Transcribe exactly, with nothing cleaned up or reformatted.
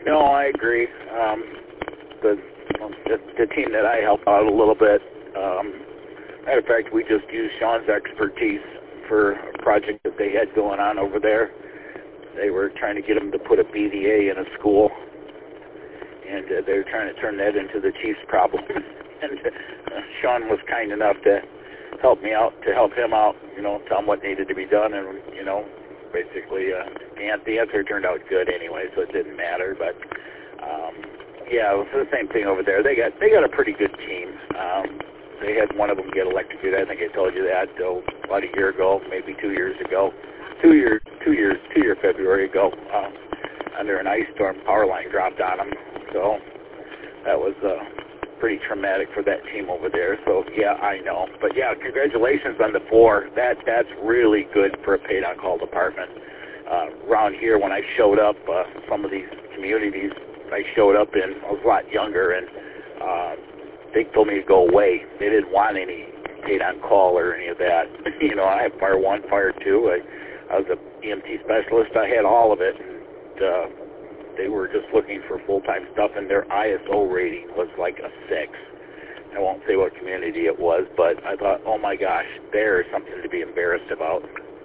No, I agree. Um, the, the the team that I help out a little bit. Um, matter of fact, we just used Sean's expertise for a project that they had going on over there. They were trying to get them to put a B D A in a school, and uh, they were trying to turn that into the chief's problem. and uh, Sean was kind enough to help me out, to help him out, you know, tell him what needed to be done, and, you know, basically uh, the, the answer turned out good anyway, so it didn't matter. But, um, yeah, it was the same thing over there. They got they got a pretty good team. Um, they had one of them get electrocuted. I think I told you that oh, about a year ago, maybe two years ago. Two years, two years, two year February ago, uh, under an ice storm, power line dropped on them. So that was uh, pretty traumatic for that team over there. So yeah, I know. But yeah, congratulations on the four. That that's really good for a paid on call department. Uh, around here, when I showed up, uh, some of these communities I showed up in, I was a lot younger, and uh, they told me to go away. They didn't want any paid on call or any of that. You know, I had fire one, fire two. I, I was a E M T specialist. I had all of it. And, uh, they were just looking for full-time stuff, and their I S O rating was like a six. I won't say what community it was, but I thought, oh my gosh, there's something to be embarrassed about.